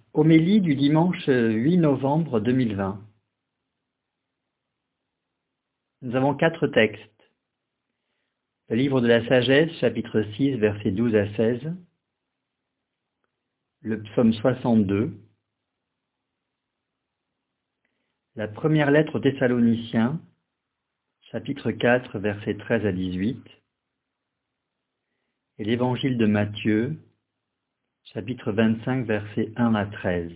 Homélie du dimanche 8 novembre 2020. Nous avons 4 textes. Le livre de la sagesse, chapitre 6, versets 12 à 16. Le psaume 62. La première lettre aux Thessaloniciens, chapitre 4, versets 13 à 18. Et l'évangile de Matthieu, chapitre 25, versets 1 à 13.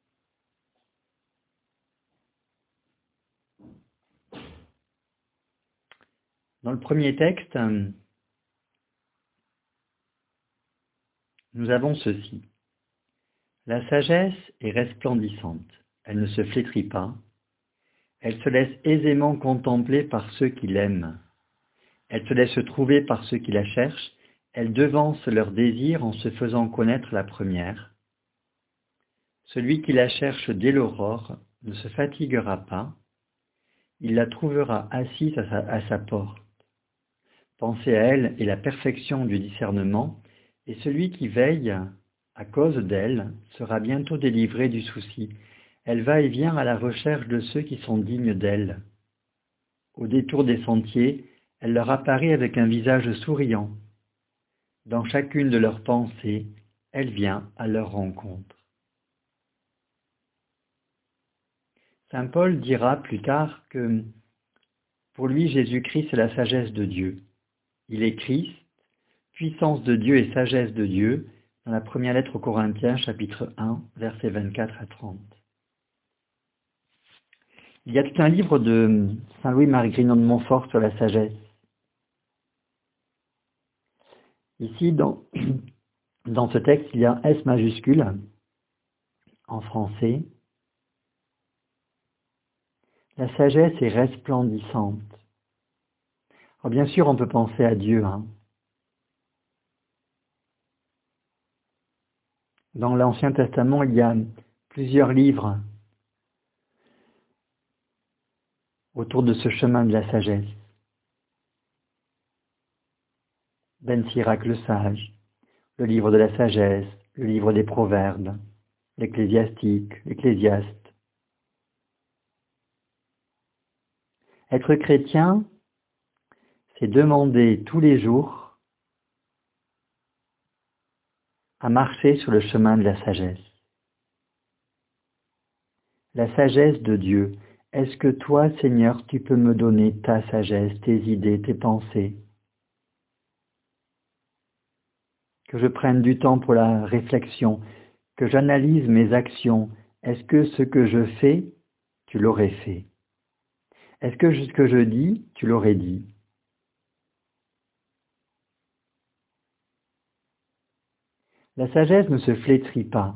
Dans le premier texte, nous avons ceci. La sagesse est resplendissante, elle ne se flétrit pas, elle se laisse aisément contempler par ceux qui l'aiment, elle se laisse trouver par ceux qui la cherchent, elle devance leurs désirs en se faisant connaître la première. Celui qui la cherche dès l'aurore ne se fatiguera pas, il la trouvera assise à sa porte. Penser à elle est la perfection du discernement, et celui qui veille à cause d'elle sera bientôt délivré du souci. Elle va et vient à la recherche de ceux qui sont dignes d'elle. Au détour des sentiers, elle leur apparaît avec un visage souriant. Dans chacune de leurs pensées, elle vient à leur rencontre. Saint Paul dira plus tard que pour lui Jésus-Christ est la sagesse de Dieu. Il est Christ, puissance de Dieu et sagesse de Dieu, dans la première lettre aux Corinthiens, chapitre 1, versets 24 à 30. Il y a tout un livre de Saint Louis-Marie Grignon de Montfort sur la sagesse. Ici, dans ce texte, il y a un S majuscule, en français. La sagesse est resplendissante. Alors bien sûr, on peut penser à Dieu. Dans l'Ancien Testament, il y a plusieurs livres autour de ce chemin de la sagesse. Ben Sirac le sage, le livre de la sagesse, le livre des proverbes, l'ecclésiastique, l'ecclésiaste. Être chrétien, c'est demander tous les jours à marcher sur le chemin de la sagesse. La sagesse de Dieu. Est-ce que toi, Seigneur, tu peux me donner ta sagesse, tes idées, tes pensées? Que je prenne du temps pour la réflexion, que j'analyse mes actions. Est-ce que ce que je fais, tu l'aurais fait? Est-ce que ce que je dis, tu l'aurais dit? La sagesse ne se flétrit pas.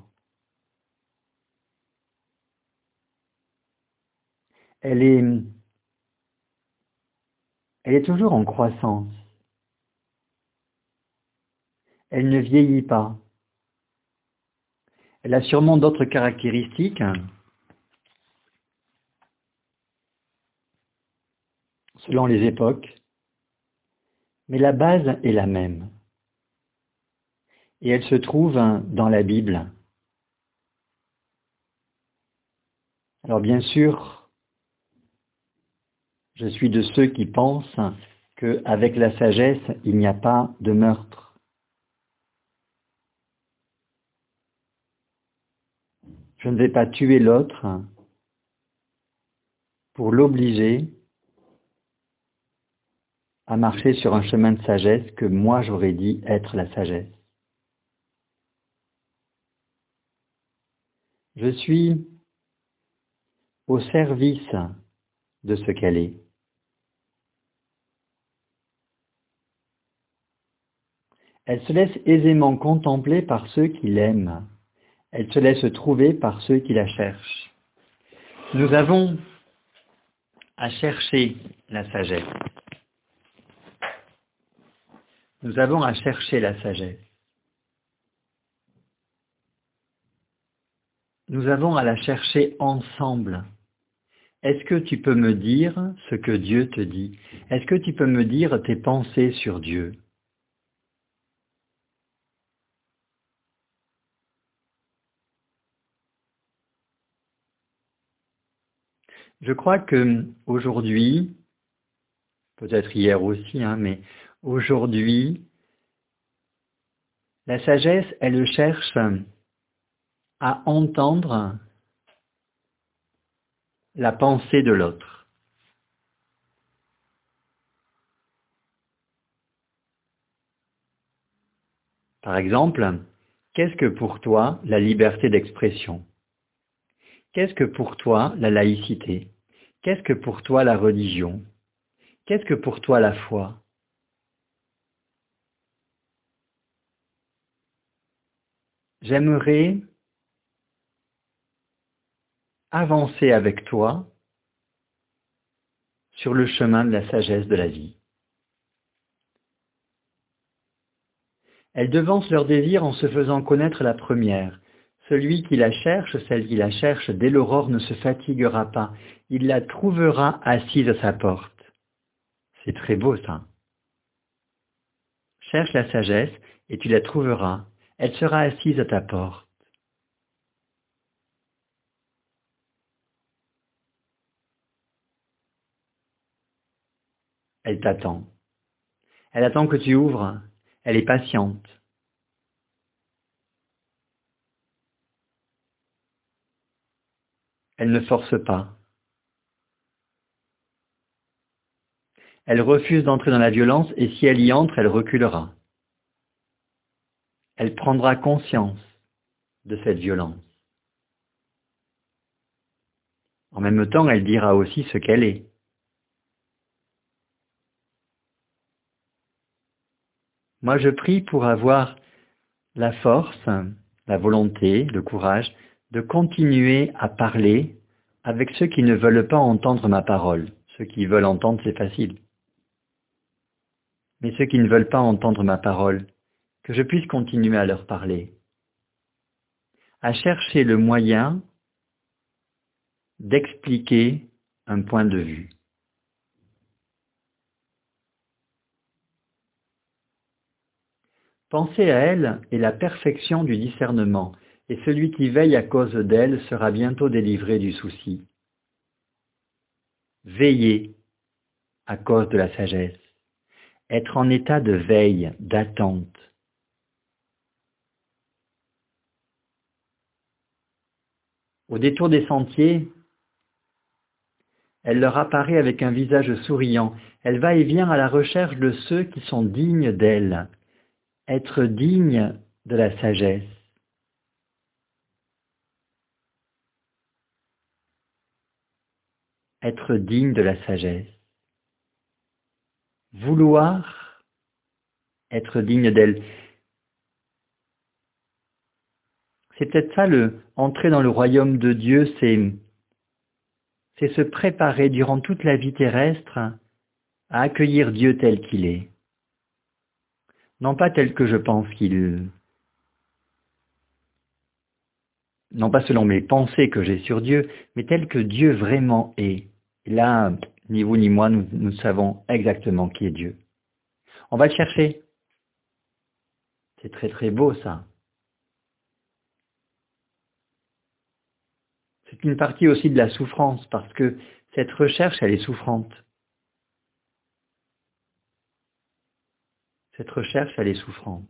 Elle est toujours en croissance. Elle ne vieillit pas. Elle a sûrement d'autres caractéristiques, selon les époques, mais la base est la même. Et elle se trouve dans la Bible. Alors bien sûr, je suis de ceux qui pensent qu'avec la sagesse, il n'y a pas de meurtre. Je ne vais pas tuer l'autre pour l'obliger à marcher sur un chemin de sagesse que moi j'aurais dit être la sagesse. Je suis au service de ce qu'elle est. Elle se laisse aisément contempler par ceux qui l'aiment. Elle se laisse trouver par ceux qui la cherchent. Nous avons à chercher la sagesse. Nous avons à chercher la sagesse. Nous avons à la chercher ensemble. Est-ce que tu peux me dire ce que Dieu te dit? Est-ce que tu peux me dire tes pensées sur Dieu? Je crois que aujourd'hui, peut-être hier aussi, mais aujourd'hui, la sagesse, elle cherche à entendre la pensée de l'autre. Par exemple, qu'est-ce que pour toi la liberté d'expression? Qu'est-ce que pour toi la laïcité? Qu'est-ce que pour toi la religion? Qu'est-ce que pour toi la foi? J'aimerais avancer avec toi sur le chemin de la sagesse de la vie. Elle devance leur désir en se faisant connaître la première. Celui qui la cherche, celle qui la cherche, dès l'aurore ne se fatiguera pas. Il la trouvera assise à sa porte. C'est très beau ça. Cherche la sagesse et tu la trouveras. Elle sera assise à ta porte. Elle t'attend. Elle attend que tu ouvres. Elle est patiente. Elle ne force pas. Elle refuse d'entrer dans la violence et si elle y entre, elle reculera. Elle prendra conscience de cette violence. En même temps, elle dira aussi ce qu'elle est. Moi, je prie pour avoir la force, la volonté, le courage de continuer à parler avec ceux qui ne veulent pas entendre ma parole. Ceux qui veulent entendre, c'est facile. Mais ceux qui ne veulent pas entendre ma parole, que je puisse continuer à leur parler, à chercher le moyen d'expliquer un point de vue. Penser à elle est la perfection du discernement, et celui qui veille à cause d'elle sera bientôt délivré du souci. Veiller à cause de la sagesse, être en état de veille, d'attente. Au détour des sentiers, elle leur apparaît avec un visage souriant. Elle va et vient à la recherche de ceux qui sont dignes d'elle. Être digne de la sagesse. Être digne de la sagesse. Vouloir être digne d'elle. C'est peut-être ça entrer dans le royaume de Dieu, c'est se préparer durant toute la vie terrestre à accueillir Dieu tel qu'il est. Non pas tel que je pense non pas selon mes pensées que j'ai sur Dieu, mais tel que Dieu vraiment est. Et là, ni vous ni moi, nous savons exactement qui est Dieu. On va le chercher. C'est très très beau ça. C'est une partie aussi de la souffrance, parce que cette recherche, elle est souffrante. Cette recherche, elle est souffrante.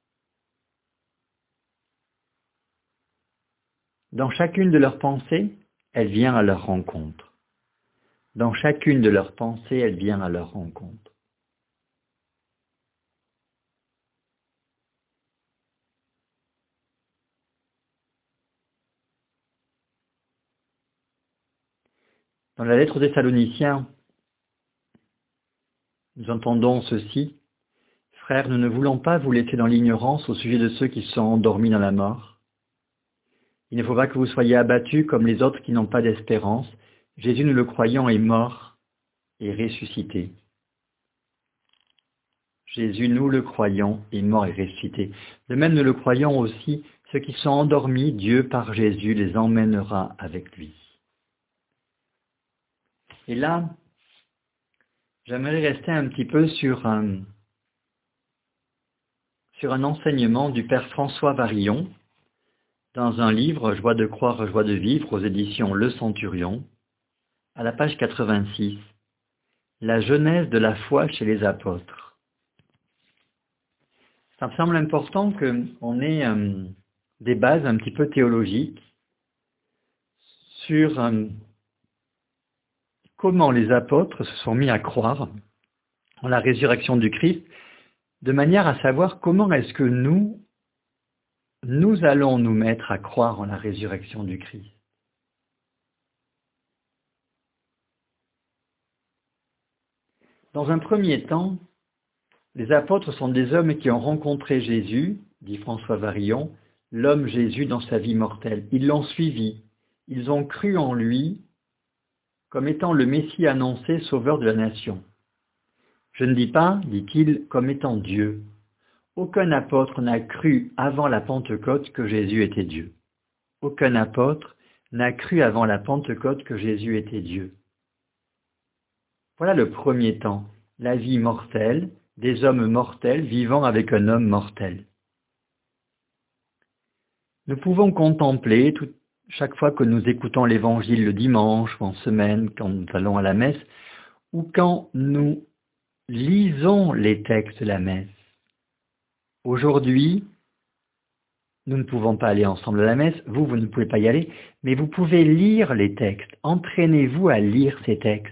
Dans chacune de leurs pensées, elle vient à leur rencontre. Dans chacune de leurs pensées, elle vient à leur rencontre. Dans la lettre aux Thessaloniciens, nous entendons ceci. Frères, nous ne voulons pas vous laisser dans l'ignorance au sujet de ceux qui sont endormis dans la mort. Il ne faut pas que vous soyez abattus comme les autres qui n'ont pas d'espérance. Jésus, nous le croyons, est mort et ressuscité. Jésus, nous le croyons, est mort et ressuscité. De même, nous le croyons aussi, ceux qui sont endormis, Dieu, par Jésus, les emmènera avec lui. Et là, j'aimerais rester un petit peu sur un enseignement du Père François Varillon, dans un livre, Joie de croire, joie de vivre, aux éditions Le Centurion. à la page 86, la genèse de la foi chez les apôtres. Ça me semble important qu'on ait des bases un petit peu théologiques sur comment les apôtres se sont mis à croire en la résurrection du Christ, de manière à savoir comment est-ce que nous allons nous mettre à croire en la résurrection du Christ. Dans un premier temps, les apôtres sont des hommes qui ont rencontré Jésus, dit François Varillon, l'homme Jésus dans sa vie mortelle. Ils l'ont suivi, ils ont cru en lui comme étant le Messie annoncé, sauveur de la nation. Je ne dis pas, dit-il, comme étant Dieu. Aucun apôtre n'a cru avant la Pentecôte que Jésus était Dieu. Aucun apôtre n'a cru avant la Pentecôte que Jésus était Dieu. Voilà le premier temps, la vie mortelle, des hommes mortels vivant avec un homme mortel. Nous pouvons contempler, chaque fois que nous écoutons l'Évangile le dimanche, ou en semaine, quand nous allons à la messe, ou quand nous lisons les textes de la messe. Aujourd'hui, nous ne pouvons pas aller ensemble à la messe, vous ne pouvez pas y aller, mais vous pouvez lire les textes. Entraînez-vous à lire ces textes.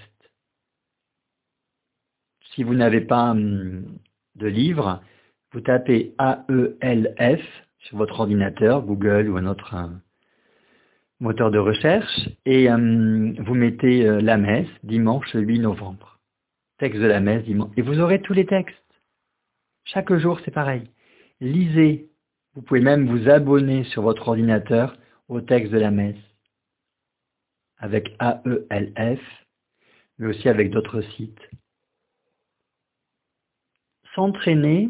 Si vous n'avez pas de livre, vous tapez AELF sur votre ordinateur, Google ou un autre moteur de recherche, et vous mettez la messe, dimanche 8 novembre. Texte de la messe, dimanche. Et vous aurez tous les textes. Chaque jour, c'est pareil. Lisez. Vous pouvez même vous abonner sur votre ordinateur au texte de la messe, avec AELF, mais aussi avec d'autres sites. S'entraîner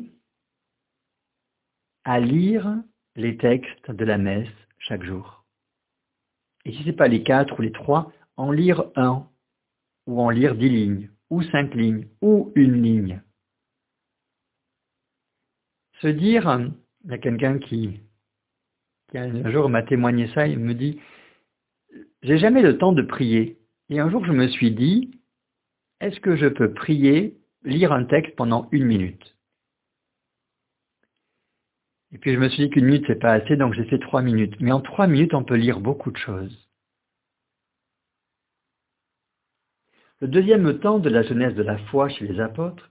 à lire les textes de la messe chaque jour. Et si ce n'est pas les 4 ou les 3, en lire 1, ou en lire 10 lignes, ou 5 lignes, ou une ligne. Se dire, il y a quelqu'un qui un jour m'a témoigné ça, il me dit, j'ai jamais le temps de prier. Et un jour je me suis dit, est-ce que je peux prier, lire un texte pendant 1 minute? Et puis je me suis dit qu'1 minute c'est pas assez, donc j'ai fait 3 minutes. Mais en 3 minutes, on peut lire beaucoup de choses. Le deuxième temps de la genèse de la foi chez les apôtres,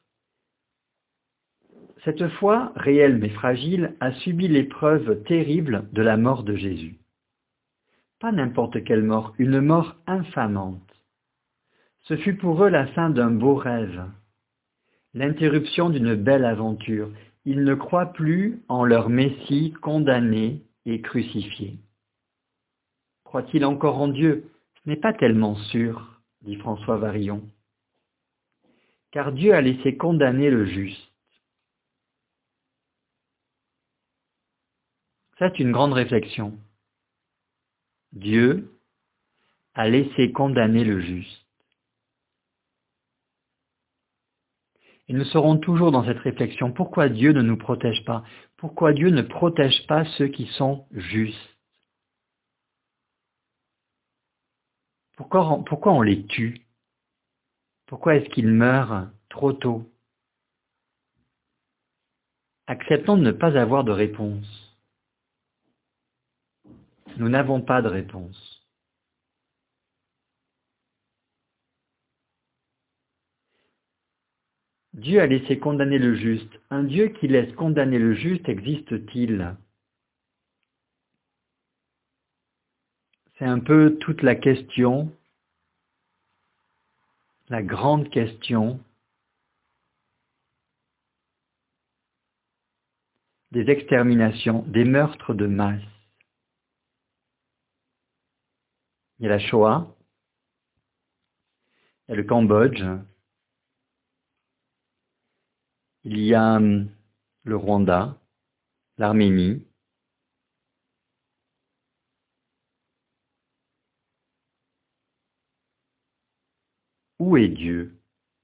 cette foi, réelle mais fragile, a subi l'épreuve terrible de la mort de Jésus. Pas n'importe quelle mort, une mort infamante. Ce fut pour eux la fin d'un beau rêve, l'interruption d'une belle aventure. Ils ne croient plus en leur Messie condamné et crucifié. Croient-ils encore en Dieu? Ce n'est pas tellement sûr, dit François Varillon. Car Dieu a laissé condamner le juste. C'est une grande réflexion. Dieu a laissé condamner le juste. Et nous serons toujours dans cette réflexion. Pourquoi Dieu ne nous protège pas? Pourquoi Dieu ne protège pas ceux qui sont justes? Pourquoi on les tue? Pourquoi est-ce qu'ils meurent trop tôt? Acceptons de ne pas avoir de réponse. Nous n'avons pas de réponse. Dieu a laissé condamner le juste. Un Dieu qui laisse condamner le juste existe-t-il? C'est un peu toute la question, la grande question des exterminations, des meurtres de masse. Il y a la Shoah, il y a le Cambodge, il y a le Rwanda, l'Arménie. Où est Dieu?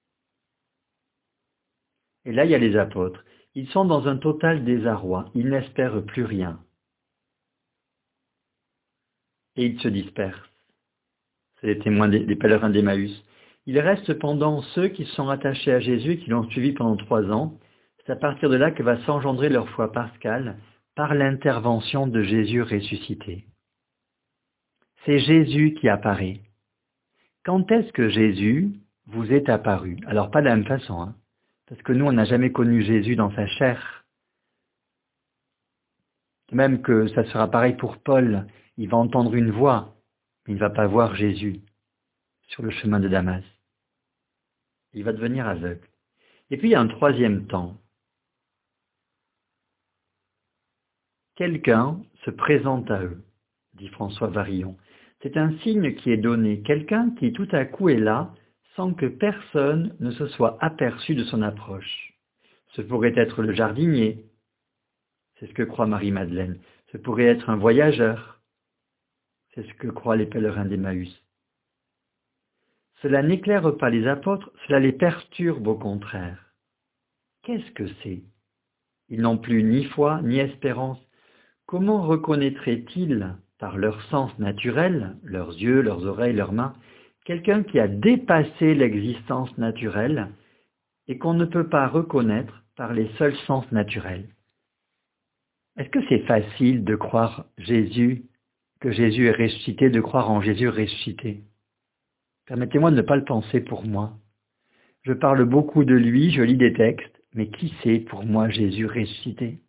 Et là, il y a les apôtres. Ils sont dans un total désarroi. Ils n'espèrent plus rien. Et ils se dispersent. C'est les témoins des pèlerins d'Emmaüs. Il reste cependant ceux qui sont attachés à Jésus et qui l'ont suivi pendant 3 ans. C'est à partir de là que va s'engendrer leur foi pascale par l'intervention de Jésus ressuscité. C'est Jésus qui apparaît. Quand est-ce que Jésus vous est apparu? Alors pas de la même façon, hein, parce que nous on n'a jamais connu Jésus dans sa chair. Même que ça sera pareil pour Paul, il va entendre une voix, mais il ne va pas voir Jésus sur le chemin de Damas. Il va devenir aveugle. Et puis il y a un troisième temps. Quelqu'un se présente à eux, dit François Varillon. C'est un signe qui est donné, quelqu'un qui tout à coup est là, sans que personne ne se soit aperçu de son approche. Ce pourrait être le jardinier, c'est ce que croit Marie-Madeleine. Ce pourrait être un voyageur, c'est ce que croient les pèlerins d'Emmaüs. Cela n'éclaire pas les apôtres, cela les perturbe au contraire. Qu'est-ce que c'est? Ils n'ont plus ni foi ni espérance. Comment reconnaîtraient-ils, par leur sens naturel, leurs yeux, leurs oreilles, leurs mains, quelqu'un qui a dépassé l'existence naturelle et qu'on ne peut pas reconnaître par les seuls sens naturels? Est-ce que c'est facile de croire que Jésus est ressuscité, de croire en Jésus ressuscité? Permettez-moi de ne pas le penser pour moi. Je parle beaucoup de lui, je lis des textes, mais qui c'est pour moi Jésus ressuscité?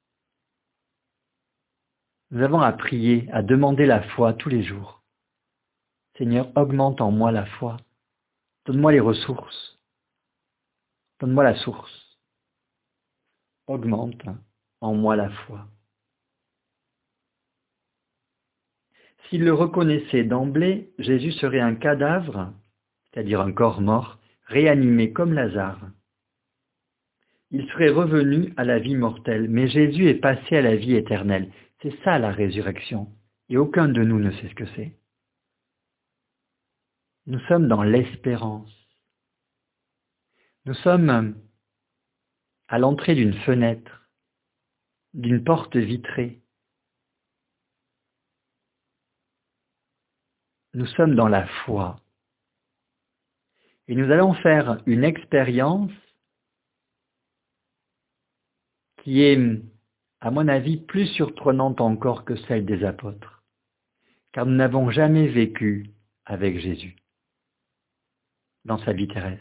Nous avons à prier, à demander la foi tous les jours. Seigneur, augmente en moi la foi. Donne-moi les ressources. Donne-moi la source. Augmente en moi la foi. S'il le reconnaissait d'emblée, Jésus serait un cadavre, c'est-à-dire un corps mort, réanimé comme Lazare. Il serait revenu à la vie mortelle, mais Jésus est passé à la vie éternelle. C'est ça la résurrection, et aucun de nous ne sait ce que c'est. Nous sommes dans l'espérance. Nous sommes à l'entrée d'une fenêtre, d'une porte vitrée. Nous sommes dans la foi. Et nous allons faire une expérience qui est, à mon avis, plus surprenante encore que celle des apôtres, car nous n'avons jamais vécu avec Jésus dans sa vie terrestre.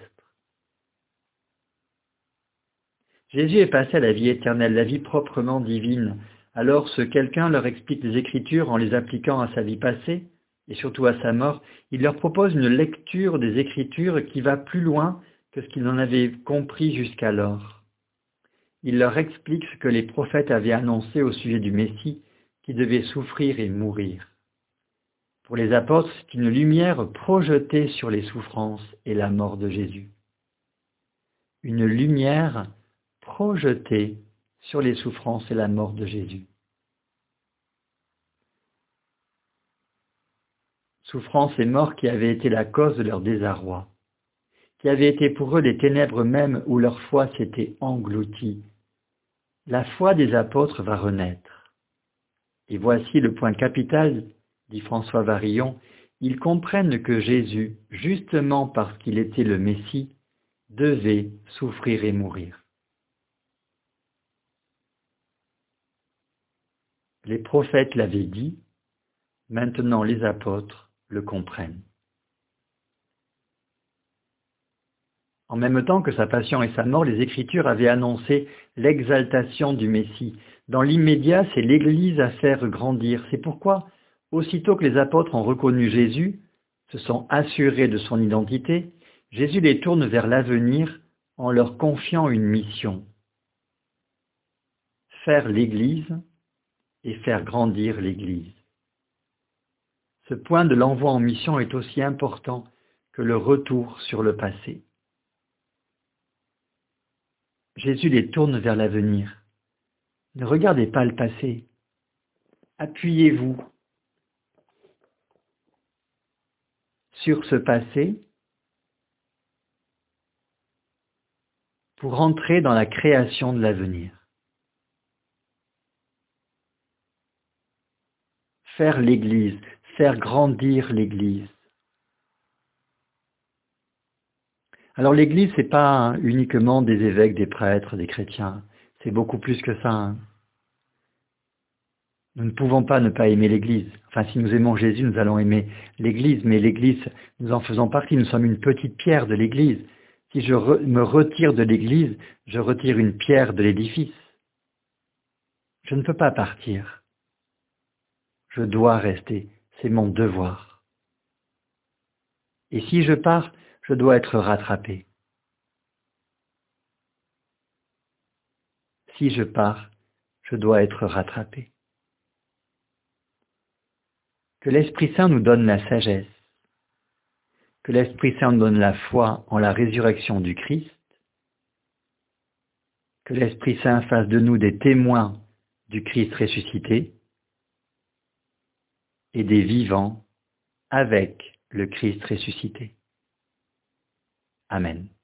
Jésus est passé à la vie éternelle, la vie proprement divine. Alors ce quelqu'un leur explique les Écritures en les appliquant à sa vie passée, et surtout à sa mort. Il leur propose une lecture des Écritures qui va plus loin que ce qu'ils en avaient compris jusqu'alors. Il leur explique ce que les prophètes avaient annoncé au sujet du Messie, qui devait souffrir et mourir. Pour les apôtres, c'est une lumière projetée sur les souffrances et la mort de Jésus. Une lumière projetée sur les souffrances et la mort de Jésus. Souffrance et mort qui avaient été la cause de leur désarroi, qui avaient été pour eux les ténèbres mêmes où leur foi s'était engloutie. La foi des apôtres va renaître. Et voici le point capital, dit François Varillon, ils comprennent que Jésus, justement parce qu'il était le Messie, devait souffrir et mourir. Les prophètes l'avaient dit, maintenant les apôtres le comprennent. En même temps que sa passion et sa mort, les Écritures avaient annoncé l'exaltation du Messie. Dans l'immédiat, c'est l'Église à faire grandir. C'est pourquoi, aussitôt que les apôtres ont reconnu Jésus, se sont assurés de son identité, Jésus les tourne vers l'avenir en leur confiant une mission. Faire l'Église et faire grandir l'Église. Ce point de l'envoi en mission est aussi important que le retour sur le passé. Jésus les tourne vers l'avenir. Ne regardez pas le passé. Appuyez-vous sur ce passé pour entrer dans la création de l'avenir. Faire l'Église, faire grandir l'Église. Alors l'Église, c'est pas uniquement des évêques, des prêtres, des chrétiens. C'est beaucoup plus que ça. Hein. Nous ne pouvons pas ne pas aimer l'Église. Enfin, si nous aimons Jésus, nous allons aimer l'Église, mais l'Église, nous en faisons partie, nous sommes une petite pierre de l'Église. Si je me retire de l'Église, je retire une pierre de l'édifice. Je ne peux pas partir. Je dois rester. C'est mon devoir. Et si je pars, je dois être rattrapé. Si je pars, je dois être rattrapé. Que l'Esprit Saint nous donne la sagesse, que l'Esprit Saint nous donne la foi en la résurrection du Christ, que l'Esprit Saint fasse de nous des témoins du Christ ressuscité et des vivants avec le Christ ressuscité. Amen.